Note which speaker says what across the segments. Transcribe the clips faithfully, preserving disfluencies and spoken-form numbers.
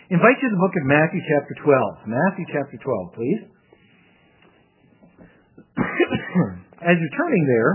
Speaker 1: invite you to the book of Matthew chapter twelve. Matthew chapter twelve, please. As you're turning there,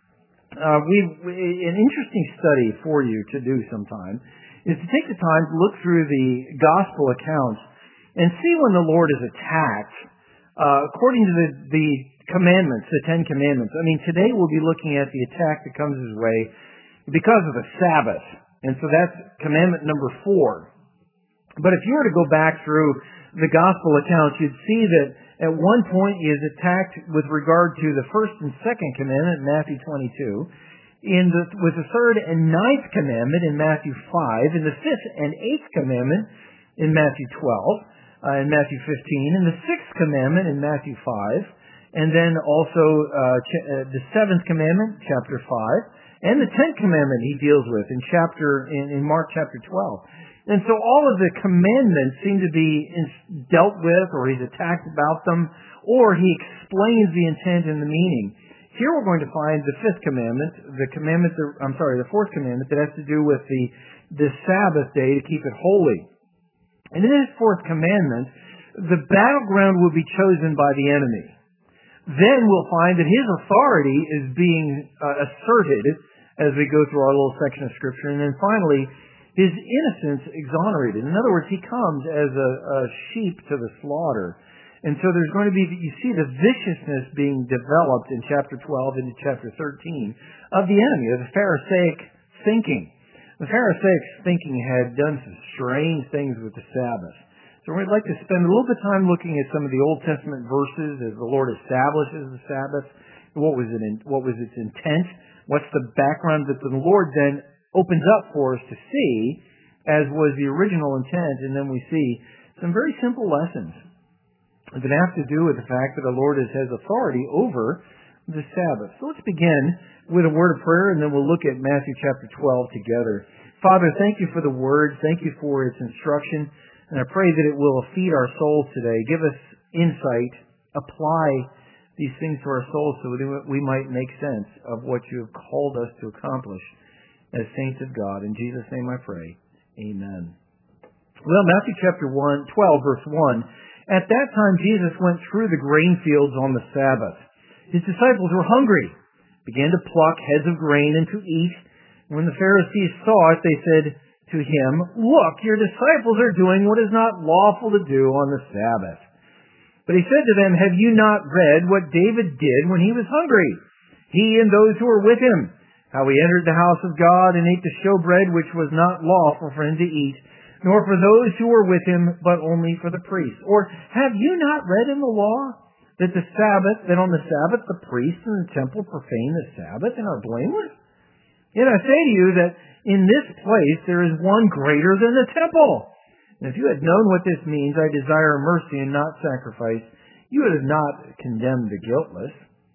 Speaker 1: uh, we've, we, an interesting study for you to do sometime is to take the time to look through the gospel accounts and see when the Lord is attacked uh, according to the, the commandments, the Ten Commandments. I mean, today we'll be looking at the attack that comes his way because of the Sabbath. And so that's commandment number four. But if you were to go back through the gospel accounts, you'd see that at one point he is attacked with regard to the first and second commandment in Matthew twenty-two, in the, with the third and ninth commandment in Matthew five, and the fifth and eighth commandment in Matthew twelve, uh, in Matthew fifteen, and the sixth commandment in Matthew five, and then also uh, ch- uh, the seventh commandment, chapter five, and the tenth commandment he deals with in chapter in, in Mark chapter twelve. And so all of the commandments seem to be in, dealt with, or he's attacked about them, or he explains the intent and the meaning. Here we're going to find the fifth commandment, the commandment, that, I'm sorry, the fourth commandment that has to do with the, the Sabbath day to keep it holy. And in this fourth commandment, the battleground will be chosen by the enemy. Then we'll find that his authority is being uh, asserted as we go through our little section of Scripture. And then finally, his innocence exonerated. In other words, he comes as a, a sheep to the slaughter. And so there's going to be, you see the viciousness being developed in chapter twelve into chapter thirteen of the enemy, of the Pharisaic thinking. The Pharisaic thinking had done some strange things with the Sabbath. So we'd like to spend a little bit of time looking at some of the Old Testament verses as the Lord establishes the Sabbath. What was it? In, what was its intent? What's the background that the Lord then opens up for us to see, as was the original intent, and then we see some very simple lessons that have to do with the fact that the Lord has authority over the Sabbath. So let's begin with a word of prayer, and then we'll look at Matthew chapter twelve together. Father, thank you for the Word. Thank you for its instruction, and I pray that it will feed our souls today. Give us insight. Apply these things to our souls so that we might make sense of what you have called us to accomplish as saints of God. In Jesus' name I pray. Amen. Well, Matthew chapter one, twelve, verse one. At that time Jesus went through the grain fields on the Sabbath. His disciples were hungry, began to pluck heads of grain and to eat. When the Pharisees saw it, they said to him, "Look, your disciples are doing what is not lawful to do on the Sabbath." But he said to them, "Have you not read what David did when he was hungry, he and those who were with him? How he entered the house of God and ate the showbread which was not lawful for him to eat, nor for those who were with him, but only for the priests. Or have you not read in the law that the Sabbath, that on the Sabbath the priests in the temple profane the Sabbath and are blameless? Yet I say to you that in this place there is one greater than the temple. And if you had known what this means, I desire mercy and not sacrifice, you would have not condemned the guiltless.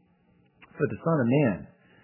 Speaker 1: For the Son of Man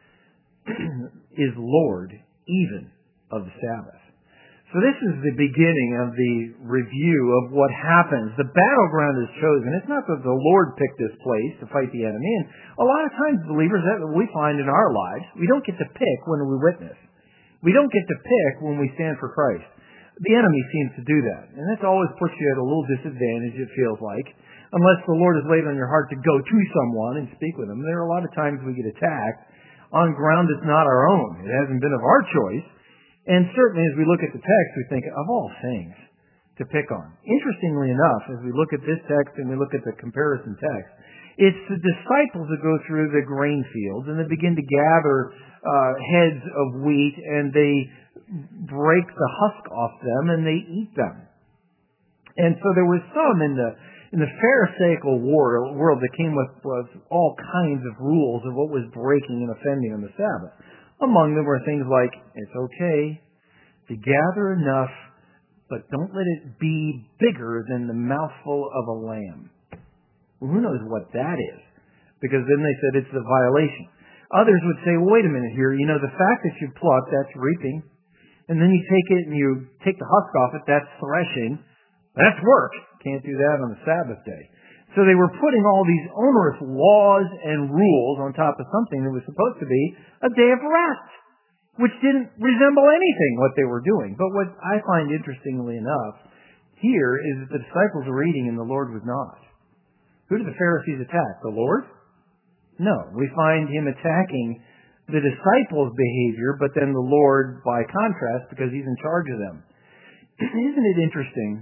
Speaker 1: is Lord even of the Sabbath." So this is the beginning of the review of what happens. The battleground is chosen. It's not that the Lord picked this place to fight the enemy. And a lot of times, believers, that we find in our lives, we don't get to pick when we witness. We don't get to pick when we stand for Christ. The enemy seems to do that. And that's always puts you at a little disadvantage, it feels like, unless the Lord has laid on your heart to go to someone and speak with them. There are a lot of times we get attacked on ground that's not our own. It hasn't been of our choice. And certainly as we look at the text, we think, of all things to pick on. Interestingly enough, as we look at this text and we look at the comparison text, it's the disciples that go through the grain fields and they begin to gather uh, heads of wheat and they break the husk off them and they eat them. And so there was some in the in the Pharisaical world, world that came with, with all kinds of rules of what was breaking and offending on the Sabbath. Among them were things like, it's okay to gather enough, but don't let it be bigger than the mouthful of a lamb. Well, who knows what that is? Because then they said it's the violation. Others would say, well, wait a minute here. You know, the fact that you pluck, that's reaping. And then you take it and you take the husk off it, that's threshing. That's work. Can't do that on the Sabbath day. So they were putting all these onerous laws and rules on top of something that was supposed to be a day of rest, which didn't resemble anything what they were doing. But what I find interestingly enough, here is that the disciples were eating and the Lord was not. Who did the Pharisees attack? The Lord? No. We find him attacking the disciples' behavior, but then the Lord by contrast, because he's in charge of them. Isn't it interesting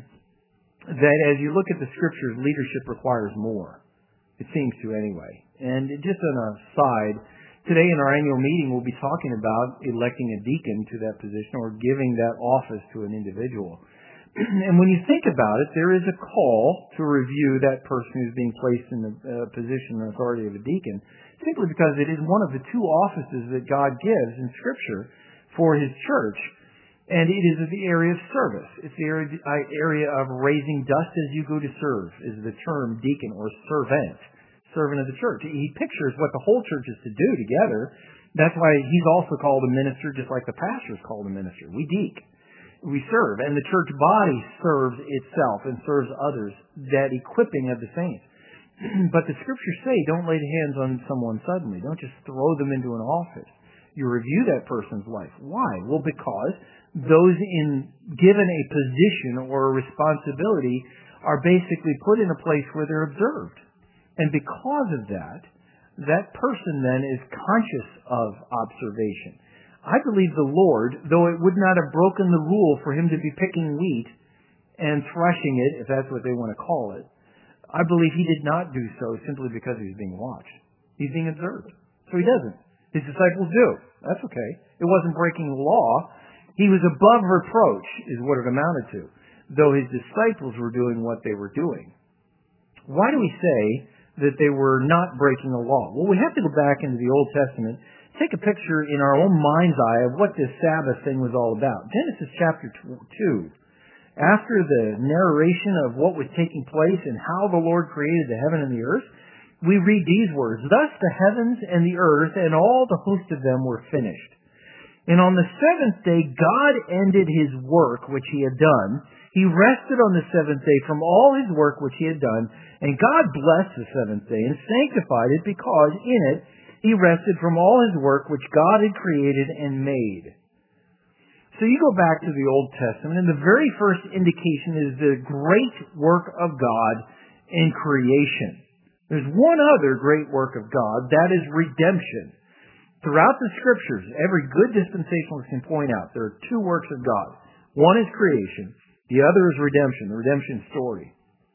Speaker 1: that as you look at the Scriptures, leadership requires more? It seems to anyway. And just on a side, today in our annual meeting we'll be talking about electing a deacon to that position or giving that office to an individual. And when you think about it, there is a call to review that person who's being placed in the uh, position and authority of a deacon, simply because it is one of the two offices that God gives in Scripture for His church, and it is the area of service. It's the area, uh, area of raising dust as you go to serve, is the term deacon or servant, servant of the church. He pictures what the whole church is to do together. That's why he's also called a minister, just like the pastor is called a minister. We deek. We serve, and the church body serves itself and serves others, that equipping of the saints. But the Scriptures say, don't lay hands on someone suddenly. Don't just throw them into an office. You review that person's life. Why? Well, because those in given a position or a responsibility are basically put in a place where they're observed. And because of that, that person then is conscious of observation. I believe the Lord, though it would not have broken the rule for him to be picking wheat and threshing it, if that's what they want to call it, I believe he did not do so simply because he was being watched. He's being observed. So he doesn't. His disciples do. That's okay. It wasn't breaking the law. He was above reproach, is what it amounted to, though his disciples were doing what they were doing. Why do we say that they were not breaking the law? Well, we have to go back into the Old Testament, take a picture in our own mind's eye of what this Sabbath thing was all about. Genesis chapter two. After the narration of what was taking place and how the Lord created the heaven and the earth, we read these words, "Thus the heavens and the earth and all the host of them were finished. And on the seventh day God ended his work which he had done. He rested on the seventh day from all his work which he had done. And God blessed the seventh day and sanctified it, because in it he rested from all his work which God had created and made." So you go back to the Old Testament, and the very first indication is the great work of God in creation. There's one other great work of God, that is redemption. Throughout the Scriptures, every good dispensationalist can point out there are two works of God. One is creation, the other is redemption, the redemption story.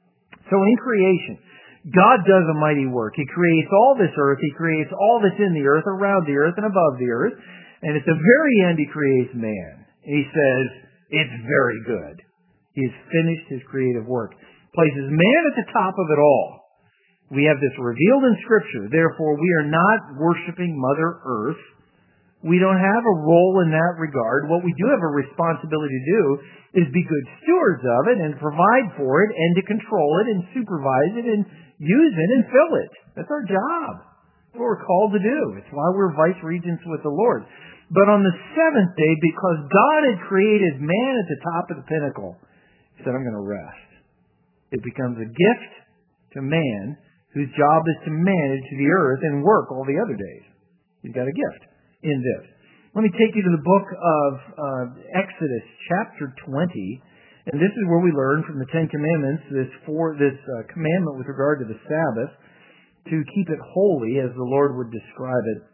Speaker 1: So in creation, God does a mighty work. He creates all this earth. He creates all that's in the earth, around the earth, and above the earth. And at the very end, he creates man. He says, it's very good. He has finished his creative work. Places man at the top of it all. We have this revealed in Scripture. Therefore, we are not worshiping Mother Earth. We don't have a role in that regard. What we do have a responsibility to do is be good stewards of it and provide for it and to control it and supervise it and use it and fill it. That's our job. That's what we're called to do. It's why we're vice regents with the Lord. But on the seventh day, because God had created man at the top of the pinnacle, he said, I'm going to rest. It becomes a gift to man whose job is to manage the earth and work all the other days. He's got a gift in this. Let me take you to the book of uh, Exodus, chapter twenty. And this is where we learn from the Ten Commandments, this, for, this uh, commandment with regard to the Sabbath, to keep it holy as the Lord would describe it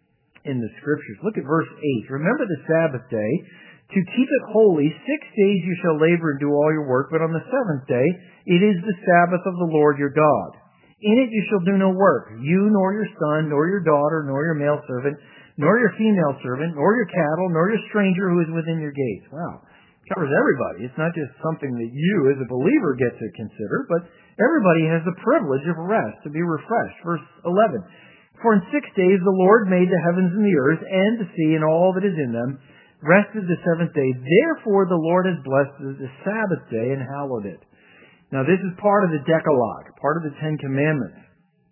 Speaker 1: in the Scriptures. Look at verse eight. Remember the Sabbath day, to keep it holy. Six days you shall labor and do all your work, but on the seventh day it is the Sabbath of the Lord your God. In it you shall do no work, you nor your son, nor your daughter, nor your male servant, nor your female servant, nor your cattle, nor your stranger who is within your gates. Wow. It covers everybody. It's not just something that you as a believer get to consider, but everybody has the privilege of rest, to be refreshed. Verse eleven. For in six days the Lord made the heavens and the earth and the sea and all that is in them, rested the seventh day. Therefore the Lord has blessed the Sabbath day and hallowed it. Now this is part of the Decalogue, part of the Ten Commandments.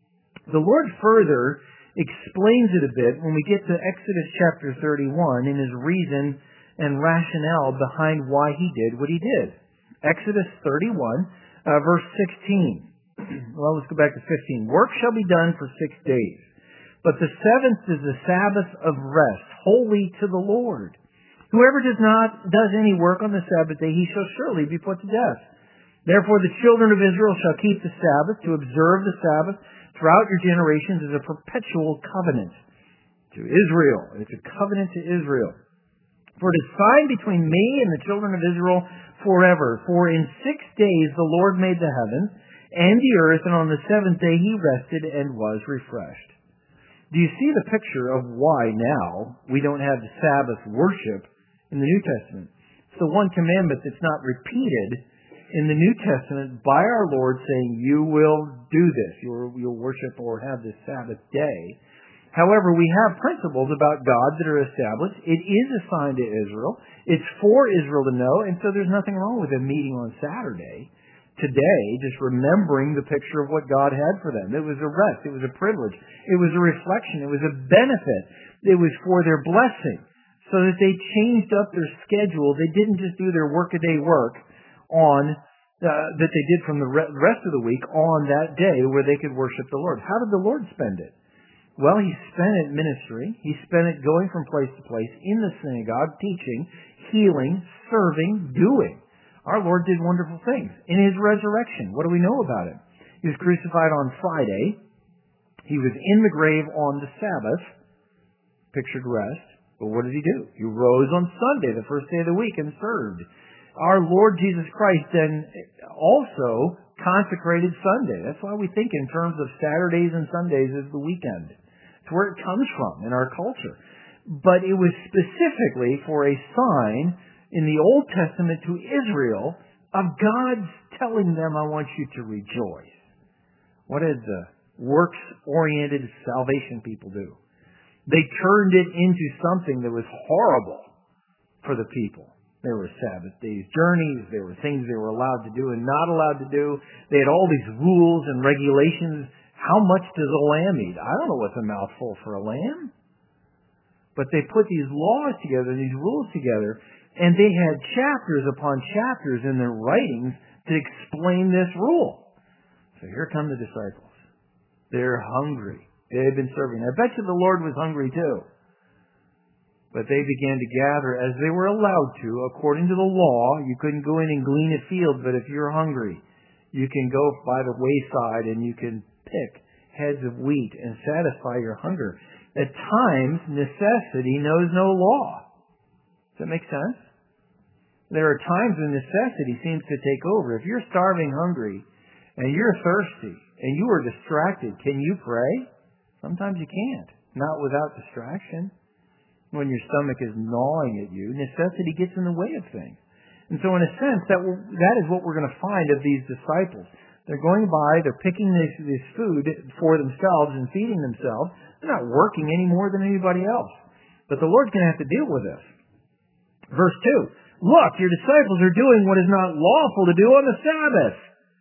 Speaker 1: The Lord further explains it a bit when we get to Exodus chapter thirty-one in his reason and rationale behind why he did what he did. Exodus thirty-one, uh, verse sixteen. Well, let's go back to fifteen. Work shall be done for six days. But the seventh is the Sabbath of rest, holy to the Lord. Whoever does not does any work on the Sabbath day, he shall surely be put to death. Therefore the children of Israel shall keep the Sabbath, to observe the Sabbath throughout your generations as a perpetual covenant to Israel. It's a covenant to Israel. For it is a sign between me and the children of Israel forever. For in six days the Lord made the heavens and the earth, and on the seventh day he rested and was refreshed. Do you see the picture of why now we don't have the Sabbath worship in the New Testament? It's the one commandment that's not repeated in the New Testament by our Lord, saying, you will do this. You'll, you'll worship or have this Sabbath day. However, we have principles about God that are established. It is a sign to Israel. It's for Israel to know, and so there's nothing wrong with a meeting on Saturday today, just remembering the picture of what God had for them. It was a rest. It was a privilege. It was a reflection. It was a benefit. It was for their blessing, so that they changed up their schedule. They didn't just do their workaday work on uh, that they did from the re- rest of the week on that day where they could worship the Lord. How did the Lord spend it? Well, he spent it ministry. He spent it going from place to place in the synagogue, teaching, healing, serving, doing. Our Lord did wonderful things. In his resurrection, what do we know about him? He was crucified on Friday. He was in the grave on the Sabbath, pictured rest. But what did he do? He rose on Sunday, the first day of the week, and served. Our Lord Jesus Christ then also consecrated Sunday. That's why we think in terms of Saturdays and Sundays as the weekend. It's where it comes from in our culture. But it was specifically for a sign in the Old Testament to Israel of God's telling them, I want you to rejoice. What did the works-oriented salvation people do? They turned it into something that was horrible for the people. There were Sabbath days journeys. There were things they were allowed to do and not allowed to do. They had all these rules and regulations. How much does a lamb eat? I don't know what's a mouthful for a lamb. But they put these laws together, these rules together, and they had chapters upon chapters in their writings to explain this rule. So here come the disciples. They're hungry. They had been serving. I bet you the Lord was hungry too. But they began to gather as they were allowed to, according to the law. You couldn't go in and glean a field, but if you're hungry, you can go by the wayside and you can pick heads of wheat and satisfy your hunger. At times, necessity knows no law. Does that make sense? There are times when necessity seems to take over. If you're starving hungry and you're thirsty and you are distracted, can you pray? Sometimes you can't. Not without distraction. When your stomach is gnawing at you, necessity gets in the way of things. And so in a sense, that will, that is what we're going to find of these disciples. They're going by, they're picking this, this food for themselves and feeding themselves. They're not working any more than anybody else. But the Lord's going to have to deal with this. Verse two, look, your disciples are doing what is not lawful to do on the Sabbath.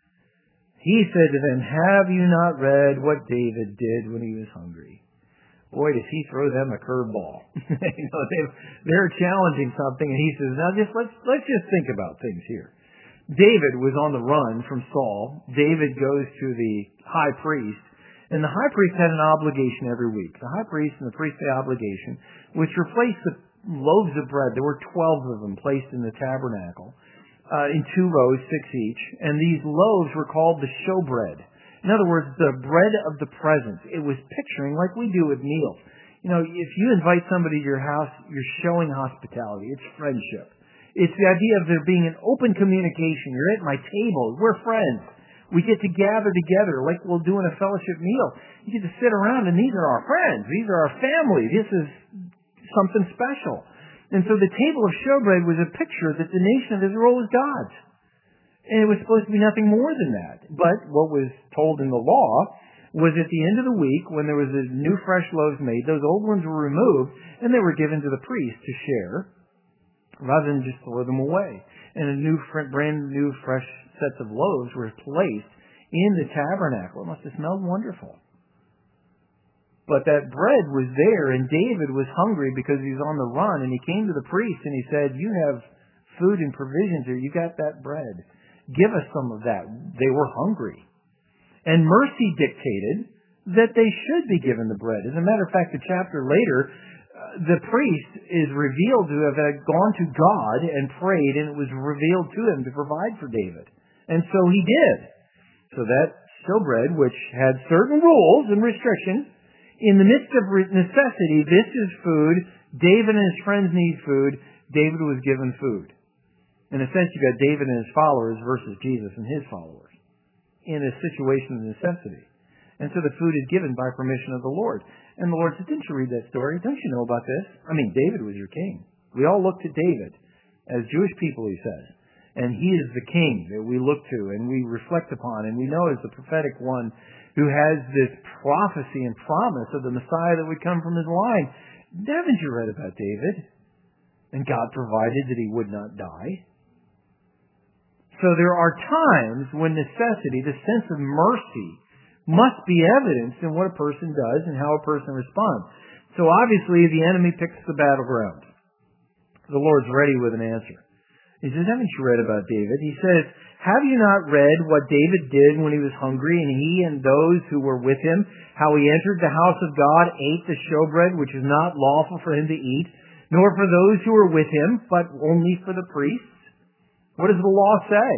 Speaker 1: He said to them, have you not read what David did when he was hungry? Boy, does he throw them a curveball. you know, they're challenging something, and he says, now just let's let's just think about things here. David was on the run from Saul. David goes to the high priest, and the high priest had an obligation every week. The high priest and the priestly obligation, which replaced the loaves of bread. There were twelve of them placed in the tabernacle, uh, in two rows, six each, and these loaves were called the showbread. In other words, the bread of the presence. It was picturing like we do with meals. You know, if you invite somebody to your house, you're showing hospitality. It's friendship. It's the idea of there being an open communication. You're at my table. We're friends. We get to gather together like we'll do in a fellowship meal. You get to sit around, and these are our friends. These are our family. This is something special. And so the table of showbread was a picture that the nation of Israel was God's. And it was supposed to be nothing more than that. But what was told in the law was at the end of the week, when there was a new fresh loaves made, those old ones were removed, and they were given to the priest to share, rather than just throw them away. And a new, brand new, fresh sets of loaves were placed in the tabernacle. It must have smelled wonderful. But that bread was there, and David was hungry because he was on the run, and he came to the priest, and he said, you have food and provisions here. You got that bread. Give us some of that. They were hungry. And mercy dictated that they should be given the bread. As a matter of fact, a chapter later, uh, the priest is revealed to have gone to God and prayed, and it was revealed to him to provide for David. And so he did. So that showbread, which had certain rules and restrictions, in the midst of necessity, this is food. David and his friends need food. David was given food. In a sense, you've got David and his followers versus Jesus and his followers in a situation of necessity. And so the food is given by permission of the Lord. And the Lord said, didn't you read that story? Don't you know about this? I mean, David was your king. We all look to David as Jewish people, he says. And he is the king that we look to and we reflect upon. And we know as the prophetic one who has this prophecy and promise of the Messiah that would come from his line. Haven't you read about David? And God provided that he would not die. So there are times when necessity, the sense of mercy, must be evidenced in what a person does and how a person responds. So obviously the enemy picks the battleground. The Lord's ready with an answer. He says, haven't you read about David? He says, have you not read what David did when he was hungry, and he and those who were with him, how he entered the house of God, ate the showbread, which is not lawful for him to eat, nor for those who were with him, but only for the priests? What does the law say?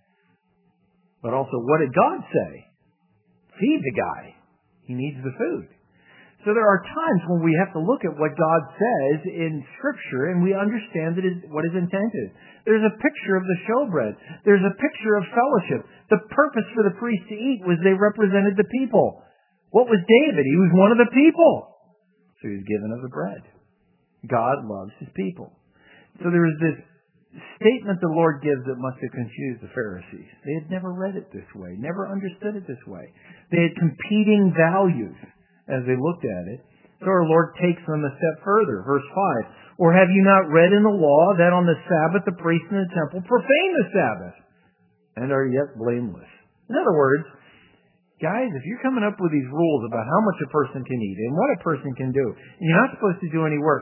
Speaker 1: But also, what did God say? Feed the guy. He needs the food. So there are times when we have to look at what God says in Scripture and we understand that is what is intended. There's a picture of the showbread. There's a picture of fellowship. The purpose for the priests to eat was they represented the people. What was David? He was one of the people. So he was given of the bread. God loves his people. So there is this statement the Lord gives that must have confused the Pharisees. They had never read it this way, never understood it this way. They had competing values as they looked at it. So our Lord takes them a step further. Verse five, or have you not read in the law that on the Sabbath the priests in the temple profane the Sabbath and are yet blameless? In other words, guys, if you're coming up with these rules about how much a person can eat and what a person can do, and you're not supposed to do any work,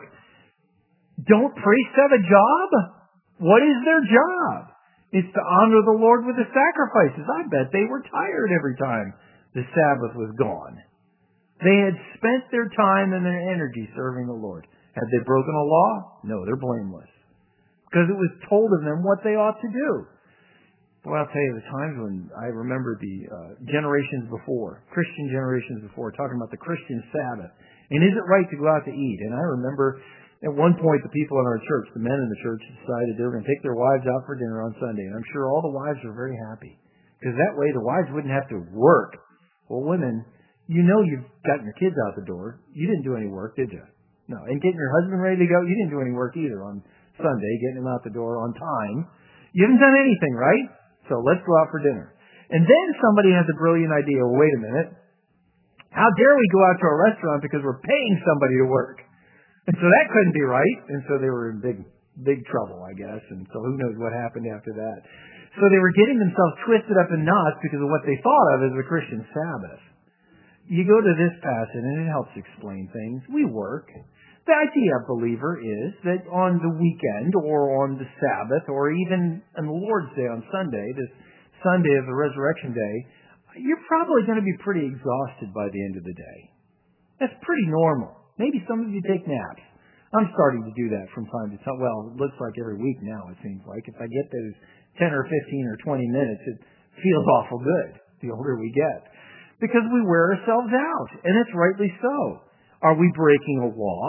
Speaker 1: don't priests have a job? What is their job? It's to honor the Lord with the sacrifices. I bet they were tired every time the Sabbath was gone. They had spent their time and their energy serving the Lord. Had they broken a law? No, they're blameless. Because it was told of them what they ought to do. Well, I'll tell you, the times when I remember the uh, generations before, Christian generations before, talking about the Christian Sabbath. And is it right to go out to eat? And I remember at one point, the people in our church, the men in the church, decided they were going to take their wives out for dinner on Sunday. And I'm sure all the wives were very happy. Because that way the wives wouldn't have to work. Well, women, you know you've gotten your kids out the door. You didn't do any work, did you? No. And getting your husband ready to go, you didn't do any work either on Sunday, getting him out the door on time. You haven't done anything, right? So let's go out for dinner. And then somebody has a brilliant idea. Well, wait a minute. How dare we go out to a restaurant because we're paying somebody to work? And so that couldn't be right. And so they were in big, big trouble, I guess. And so who knows what happened after that. So they were getting themselves twisted up in knots because of what they thought of as the Christian Sabbath. You go to this passage and it helps explain things. We work. The idea of believer is that on the weekend or on the Sabbath or even on the Lord's Day on Sunday, this Sunday of the Resurrection Day, you're probably going to be pretty exhausted by the end of the day. That's pretty normal. Maybe some of you take naps. I'm starting to do that from time to time. Well, it looks like every week now, it seems like. If I get those ten or fifteen or twenty minutes, it feels awful good the older we get. Because we wear ourselves out, and it's rightly so. Are we breaking a law?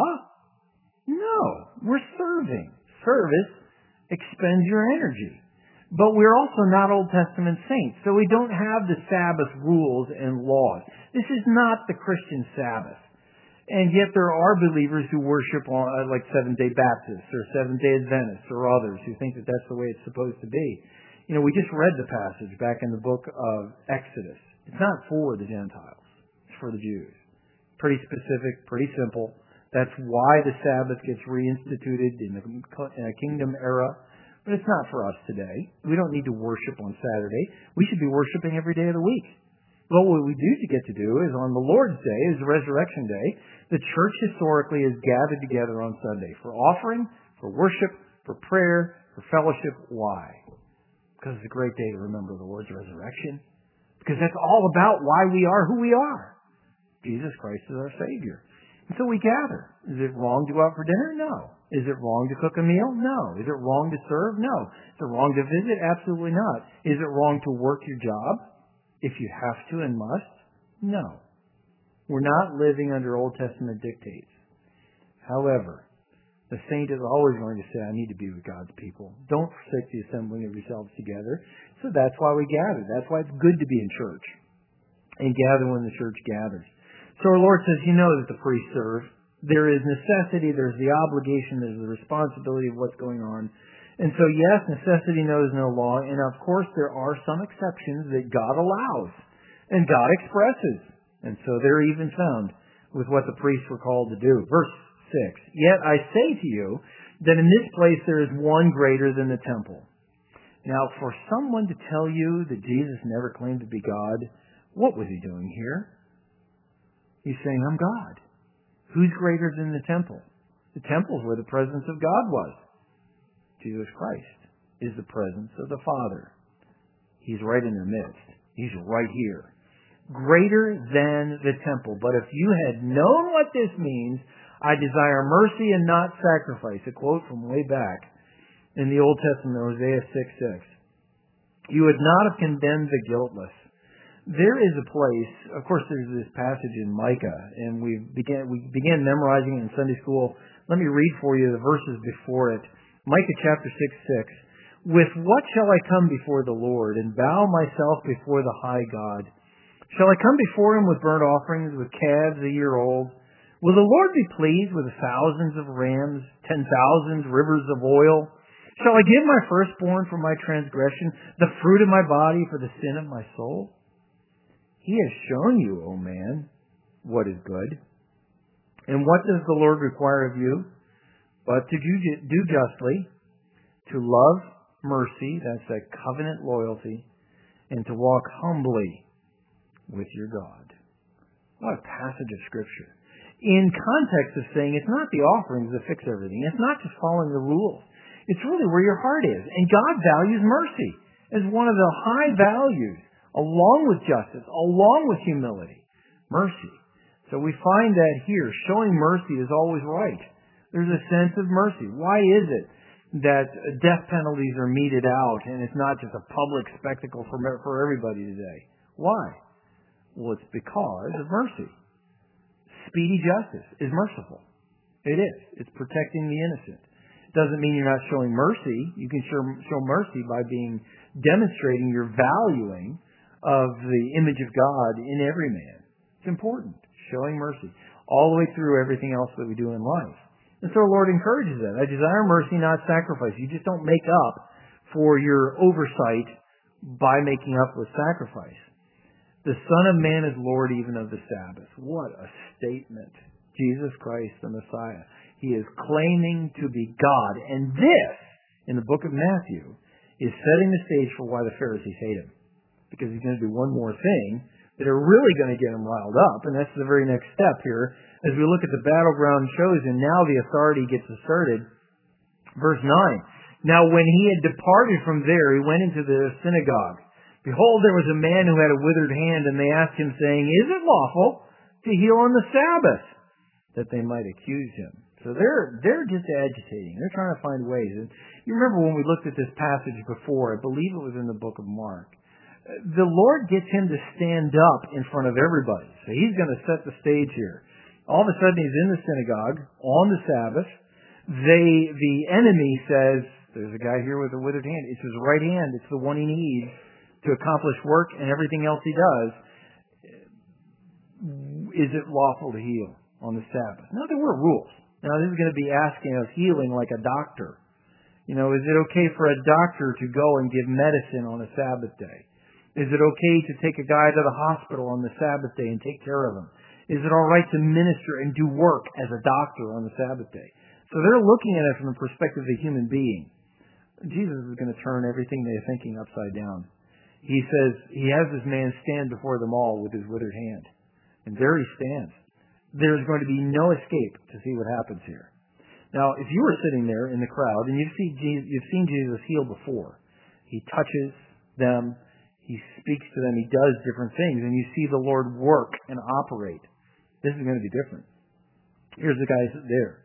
Speaker 1: No. We're serving. Service expends your energy. But we're also not Old Testament saints, so we don't have the Sabbath rules and laws. This is not the Christian Sabbath. And yet there are believers who worship on, uh, like Seventh-day Baptists or Seventh-day Adventists or others who think that that's the way it's supposed to be. You know, we just read the passage back in the book of Exodus. It's not for the Gentiles. It's for the Jews. Pretty specific, pretty simple. That's why the Sabbath gets reinstituted in the kingdom era. But it's not for us today. We don't need to worship on Saturday. We should be worshiping every day of the week. Well, what we do to get to do is on the Lord's Day, is the Resurrection Day, the church historically is gathered together on Sunday for offering, for worship, for prayer, for fellowship. Why? Because it's a great day to remember the Lord's resurrection. Because that's all about why we are who we are. Jesus Christ is our Savior. And so we gather. Is it wrong to go out for dinner? No. Is it wrong to cook a meal? No. Is it wrong to serve? No. Is it wrong to visit? Absolutely not. Is it wrong to work your job if you have to and must? No. We're not living under Old Testament dictates. However, the saint is always going to say, I need to be with God's people. Don't forsake the assembling of yourselves together. So that's why we gather. That's why it's good to be in church and gather when the church gathers. So our Lord says, you know that the priests serve. There is necessity, there's the obligation, there's the responsibility of what's going on. And so yes, necessity knows no law, and of course there are some exceptions that God allows and God expresses. And so they're even found with what the priests were called to do. Verse six, yet I say to you that in this place there is one greater than the temple. Now for someone to tell you that Jesus never claimed to be God, what was he doing here? He's saying, I'm God. Who's greater than the temple? The temple is where the presence of God was. Jesus Christ is the presence of the Father. He's right in their midst. He's right here. Greater than the temple. But if you had known what this means, I desire mercy and not sacrifice. A quote from way back in the Old Testament, Hosea six six. You would not have condemned the guiltless. There is a place, of course there's this passage in Micah, and we began, we began memorizing it in Sunday school. Let me read for you the verses before it. Micah chapter six six. With what shall I come before the Lord, and bow myself before the high God? Shall I come before him with burnt offerings, with calves a year old? Will the Lord be pleased with thousands of rams, ten thousands rivers of oil? Shall I give my firstborn for my transgression, the fruit of my body for the sin of my soul? He has shown you, O man, what is good. And what does the Lord require of you? But to do justly, to love mercy, that's that covenant loyalty, and to walk humbly with your God. What a passage of Scripture. In context of saying it's not the offerings that fix everything. It's not just following the rules. It's really where your heart is. And God values mercy as one of the high values, along with justice, along with humility. Mercy. So we find that here, showing mercy is always right. There's a sense of mercy. Why is it that death penalties are meted out and it's not just a public spectacle for, for everybody today? Why? Well, it's because of mercy. Speedy justice is merciful. It is. It's protecting the innocent. It doesn't mean you're not showing mercy. You can show, show mercy by being demonstrating your valuing of the image of God in every man. It's important. Showing mercy. All the way through everything else that we do in life. And so our Lord encourages that. I desire mercy, not sacrifice. You just don't make up for your oversight by making up with sacrifice. The Son of Man is Lord even of the Sabbath. What a statement. Jesus Christ, the Messiah. He is claiming to be God. And this, in the book of Matthew, is setting the stage for why the Pharisees hate him. Because he's going to do one more thing that are really going to get him riled up. And that's the very next step here. As we look at the battleground chosen, now the authority gets asserted. Verse nine. Now when he had departed from there, he went into the synagogue. Behold, there was a man who had a withered hand, and they asked him, saying, Is it lawful to heal on the Sabbath? That they might accuse him. So they're they're just agitating. They're trying to find ways. And you remember when we looked at this passage before, I believe it was in the book of Mark. The Lord gets him to stand up in front of everybody. So he's going to set the stage here. All of a sudden he's in the synagogue on the Sabbath. They, the enemy says, there's a guy here with a withered hand. It's his right hand. It's the one he needs to accomplish work and everything else he does. Is it lawful to heal on the Sabbath? Now there were rules. Now this is going to be asking of healing like a doctor. You know, is it okay for a doctor to go and give medicine on a Sabbath day? Is it okay to take a guy to the hospital on the Sabbath day and take care of him? Is it all right to minister and do work as a doctor on the Sabbath day? So they're looking at it from the perspective of a human being. Jesus is going to turn everything they're thinking upside down. He says he has this man stand before them all with his withered hand. And there he stands. There's going to be no escape to see what happens here. Now, if you were sitting there in the crowd and you've seen Jesus, you've seen Jesus heal before, he touches them, he speaks to them, he does different things, and you see the Lord work and operate. This is going to be different. Here's the guy there.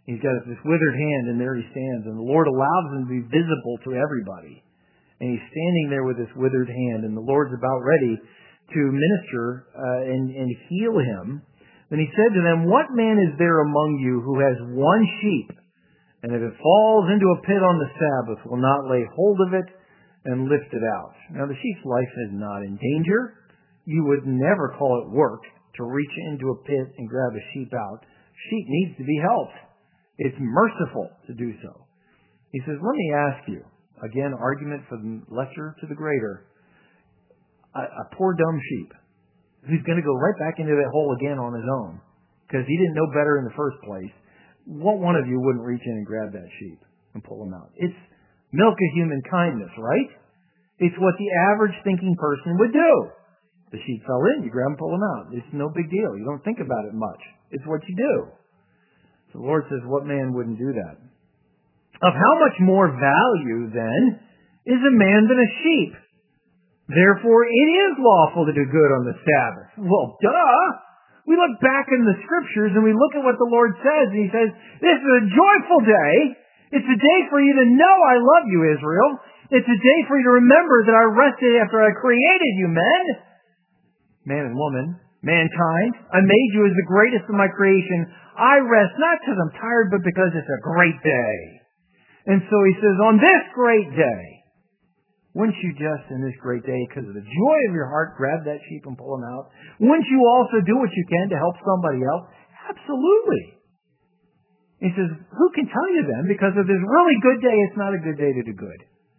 Speaker 1: He's got this withered hand, and there he stands. And the Lord allows him to be visible to everybody. And he's standing there with this withered hand, and the Lord's about ready to minister uh, and, and heal him. Then he said to them, "What man is there among you who has one sheep, and if it falls into a pit on the Sabbath, will not lay hold of it and lift it out?" Now the sheep's life is not in danger. You would never call it work to reach into a pit and grab a sheep out. Sheep needs to be helped. It's merciful to do so. He says, "Let me ask you," again, argument from lesser to the greater, a, a poor dumb sheep who's going to go right back into that hole again on his own because he didn't know better in the first place. What one of you wouldn't reach in and grab that sheep and pull him out? It's milk of human kindness, right? It's what the average thinking person would do. The sheep fell in, you grab and pull him out. It's no big deal. You don't think about it much. It's what you do. So the Lord says, what man wouldn't do that? "Of how much more value, then, is a man than a sheep? Therefore, it is lawful to do good on the Sabbath." Well, duh! We look back in the Scriptures and we look at what the Lord says, and He says, this is a joyful day. It's a day for you to know I love you, Israel. It's a day for you to remember that I rested after I created you, men. Man and woman, mankind, I made you as the greatest of my creation. I rest not because I'm tired, but because it's a great day. And so He says, on this great day, wouldn't you just in this great day, because of the joy of your heart, grab that sheep and pull him out? Wouldn't you also do what you can to help somebody else? Absolutely. He says, who can tell you then? Because if there's a really good day, it's not a good day to do good.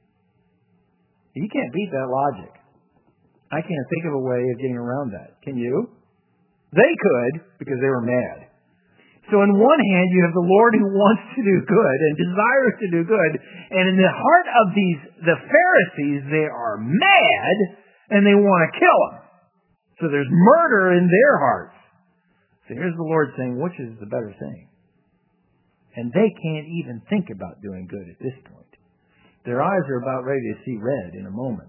Speaker 1: You can't beat that logic. I can't think of a way of getting around that. Can you? They could, because they were mad. So on one hand, you have the Lord who wants to do good and desires to do good. And in the heart of these, the Pharisees, they are mad and they want to kill him. So there's murder in their hearts. So here's the Lord saying, which is the better thing? And they can't even think about doing good at this point. Their eyes are about ready to see red in a moment.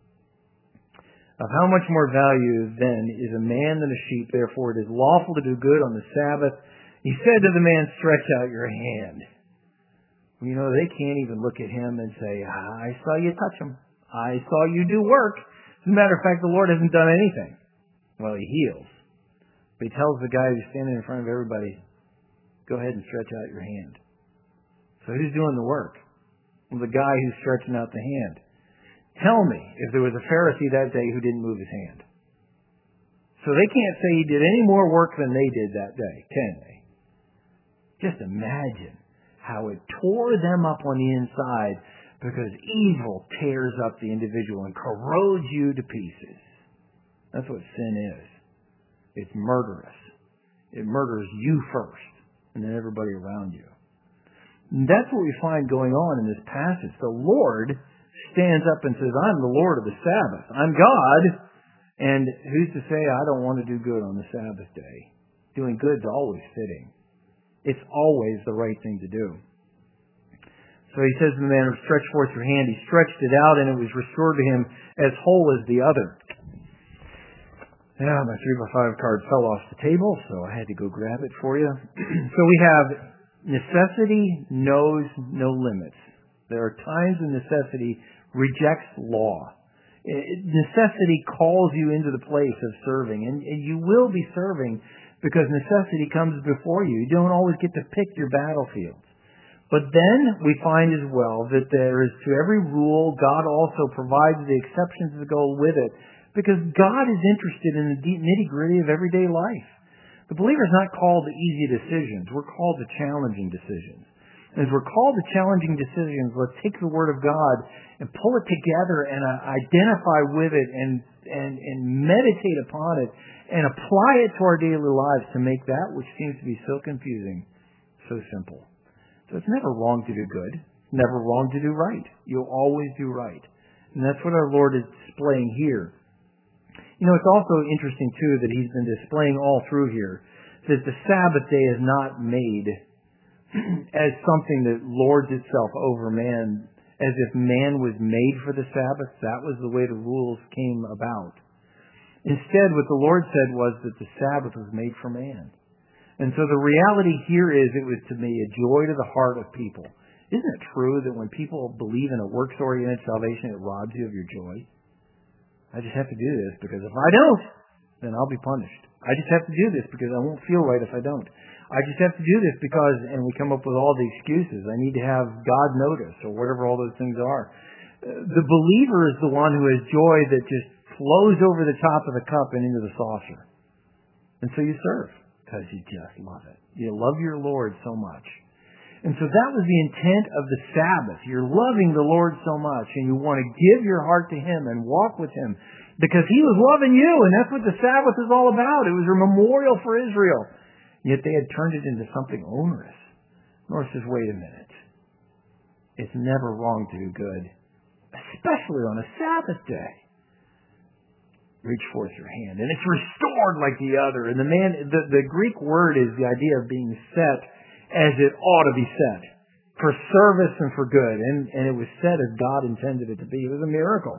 Speaker 1: "Of how much more value then is a man than a sheep? Therefore it is lawful to do good on the Sabbath. He said to the man, stretch out your hand." You know, they can't even look at him and say, I saw you touch him. I saw you do work. As a matter of fact, the Lord hasn't done anything. Well, He heals. But He tells the guy who's standing in front of everybody, go ahead and stretch out your hand. So who's doing the work? Well, the guy who's stretching out the hand. Tell me if there was a Pharisee that day who didn't move his hand. So they can't say he did any more work than they did that day, can they? Just imagine how it tore them up on the inside because evil tears up the individual and corrodes you to pieces. That's what sin is. It's murderous. It murders you first and then everybody around you. And that's what we find going on in this passage. The Lord stands up and says, I'm the Lord of the Sabbath. I'm God. And who's to say I don't want to do good on the Sabbath day? Doing good's always fitting. It's always the right thing to do. So He says to the man, stretch forth your hand. He stretched it out and it was restored to him as whole as the other. Yeah, my three by five card fell off the table, so I had to go grab it for you. So we have necessity knows no limits. There are times when necessity rejects law. Necessity calls you into the place of serving, and, and you will be serving because necessity comes before you. You don't always get to pick your battlefields. But then we find as well that there is to every rule, God also provides the exceptions that go with it because God is interested in the nitty-gritty of everyday life. The believer is not called to easy decisions. We're called to challenging decisions. As we're called to challenging decisions, let's take the Word of God and pull it together and uh, identify with it and, and, and meditate upon it and apply it to our daily lives to make that which seems to be so confusing so simple. So it's never wrong to do good. It's never wrong to do right. You'll always do right. And that's what our Lord is displaying here. You know, it's also interesting, too, that He's been displaying all through here that the Sabbath day is not made as something that lords itself over man, as if man was made for the Sabbath. That was the way the rules came about. Instead, what the Lord said was that the Sabbath was made for man. And so the reality here is it was to me a joy to the heart of people. Isn't it true that when people believe in a works-oriented salvation, it robs you of your joy? I just have to do this because if I don't, then I'll be punished. I just have to do this because I won't feel right if I don't. I just have to do this because, and we come up with all the excuses. I need to have God notice or whatever all those things are. The believer is the one who has joy that just flows over the top of the cup and into the saucer. And so you serve because you just love it. You love your Lord so much. And so that was the intent of the Sabbath. You're loving the Lord so much and you want to give your heart to Him and walk with Him because He was loving you, and that's what the Sabbath is all about. It was a memorial for Israel. Yet they had turned it into something onerous. Lord says, wait a minute. It's never wrong to do good, especially on a Sabbath day. Reach forth your hand, and it's restored like the other. And the man, the, the Greek word is the idea of being set as it ought to be set, for service and for good. And, and it was set as God intended it to be. It was a miracle.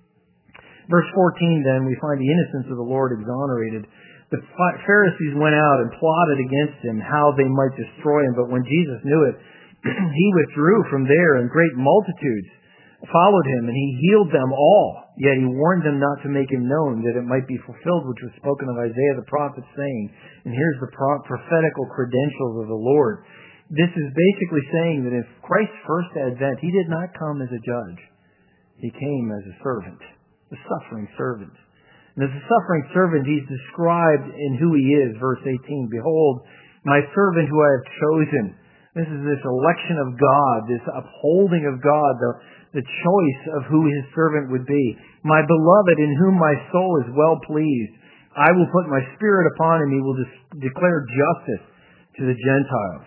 Speaker 1: Verse fourteen, then, we find the innocence of the Lord exonerated. The Pharisees went out and plotted against Him how they might destroy Him. But when Jesus knew it, He withdrew from there, and great multitudes followed Him, and He healed them all. Yet He warned them not to make Him known, that it might be fulfilled which was spoken of Isaiah the prophet, saying, and here's the prophetical credentials of the Lord. This is basically saying that in Christ's first advent, He did not come as a judge. He came as a servant, a suffering servant. And as a suffering servant, He's described in who He is. Verse eighteen, behold, my servant who I have chosen. This is this election of God, this upholding of God, the, the choice of who His servant would be. My beloved, in whom my soul is well pleased. I will put my spirit upon Him. He will de- declare justice to the Gentiles.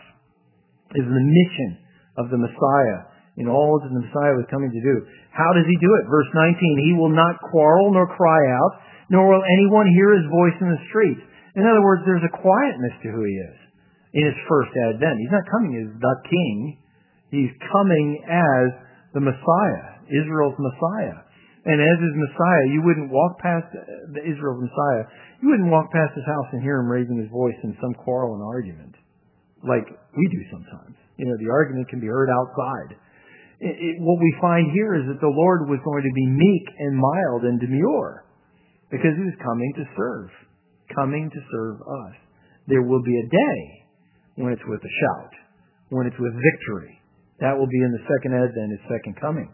Speaker 1: Is the mission of the Messiah in all that the Messiah was coming to do. How does He do it? Verse nineteen, He will not quarrel nor cry out, nor will anyone hear His voice in the streets. In other words, there's a quietness to who He is in His first advent. He's not coming as the King. He's coming as the Messiah, Israel's Messiah. And as His Messiah, you wouldn't walk past the Israel's Messiah. You wouldn't walk past His house and hear Him raising His voice in some quarrel and argument, like we do sometimes. You know, the argument can be heard outside. It, it, what we find here is that the Lord was going to be meek and mild and demure because He was coming to serve, coming to serve us. There will be a day when it's with a shout, when it's with victory. That will be in the second advent, His second coming.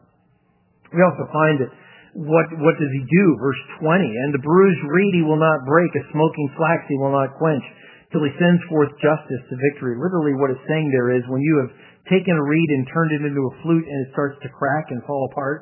Speaker 1: We also find that what what does He do? Verse twenty, and the bruised reed He will not break, a smoking flax He will not quench, till He sends forth justice to victory. Literally what it's saying there is when you have taken a reed and turned it into a flute and it starts to crack and fall apart,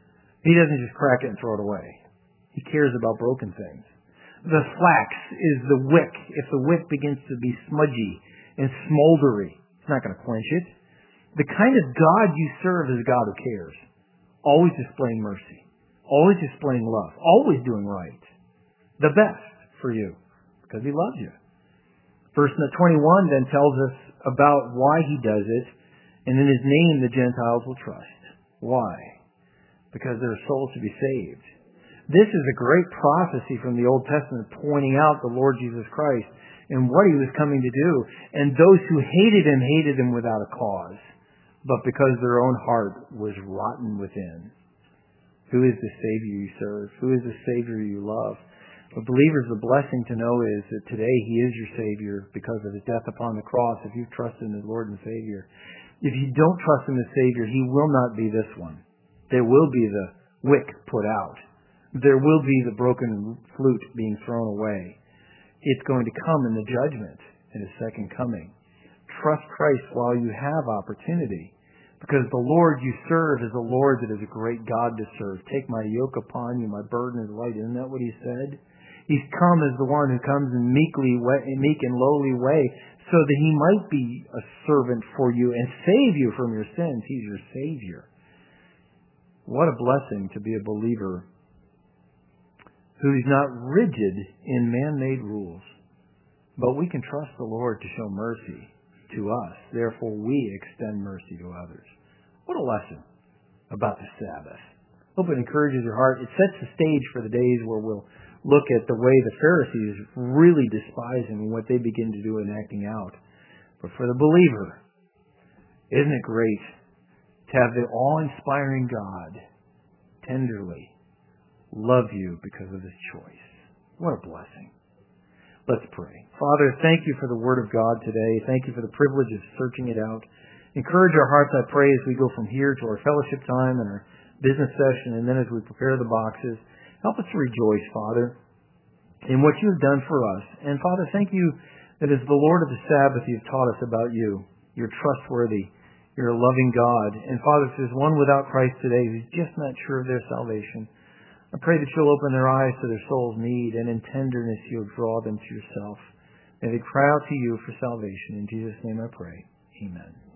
Speaker 1: He doesn't just crack it and throw it away. He cares about broken things. The flax is the wick. If the wick begins to be smudgy and smoldery, it's not going to quench it. The kind of God you serve is a God who cares. Always displaying mercy. Always displaying love. Always doing right. The best for you. Because He loves you. Verse twenty-one then tells us about why He does it. And in His name the Gentiles will trust. Why? Because there are souls to be saved. This is a great prophecy from the Old Testament pointing out the Lord Jesus Christ and what He was coming to do. And those who hated Him, hated Him without a cause, but because their own heart was rotten within. Who is the Savior you serve? Who is the Savior you love? For believers, the blessing to know is that today He is your Savior because of His death upon the cross, if you've trusted in His Lord and Savior. If you don't trust Him as Savior, He will not be this one. There will be the wick put out. There will be the broken flute being thrown away. It's going to come in the judgment in His second coming. Trust Christ while you have opportunity, because the Lord you serve is a Lord that is a great God to serve. Take my yoke upon you, my burden is light. Isn't that what He said? He's come as the one who comes in meekly, meek and lowly way, so that He might be a servant for you and save you from your sins. He's your Savior. What a blessing to be a believer who's not rigid in man-made rules, but we can trust the Lord to show mercy to us. Therefore, we extend mercy to others. What a lesson about the Sabbath. Hope it encourages your heart. It sets the stage for the days where we'll look at the way the Pharisees really despise him and what they begin to do in acting out. But for the believer, isn't it great to have the awe-inspiring God tenderly love you because of his choice? What a blessing. Let's pray. Father, thank you for the Word of God today. Thank you for the privilege of searching it out. Encourage our hearts, I pray, as we go from here to our fellowship time and our business session, and then as we prepare the boxes. Help us to rejoice, Father, in what you have done for us. And Father, thank you that as the Lord of the Sabbath, you've taught us about you. You're trustworthy. You're a loving God. And Father, if there's one without Christ today who's just not sure of their salvation, I pray that you'll open their eyes to their soul's need, and in tenderness you'll draw them to yourself. May they cry out to you for salvation. In Jesus' name I pray. Amen.